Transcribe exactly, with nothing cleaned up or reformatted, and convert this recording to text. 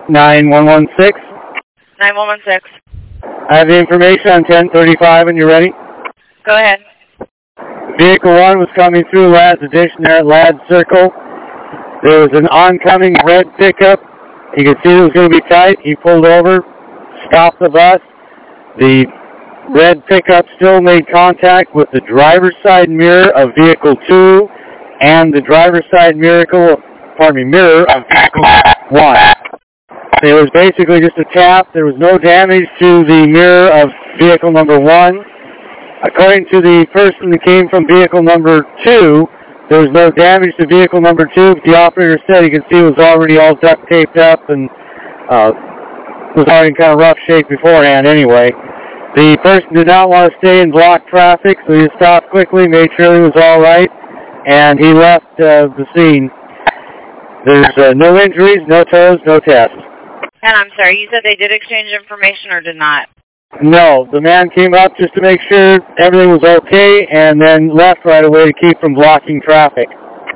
nine one one six. nine one one six. I have the information on ten thirty-five when you're ready. Go ahead. Vehicle one was coming through Ladd's Addition there at Ladd Circle. There was an oncoming red pickup. You could see it was going to be tight. He pulled over, stopped the bus. The red pickup still made contact with the driver's side mirror of vehicle two and the driver's side miracle, pardon me, mirror of vehicle one. It was basically just a tap. There was no damage to the mirror of vehicle number one. According to the person that came from vehicle number two, there was no damage to vehicle number two. The operator said he could see it was already all duct taped up and uh, was already in kind of rough shape beforehand anyway. The person did not want to stay and block traffic, so he stopped quickly, made sure he was all right, and he left uh, the scene. There's uh, no injuries, no tows, no tests. And I'm sorry, you said they did exchange information or did not? No, the man came up just to make sure everything was okay and then left right away to keep from blocking traffic.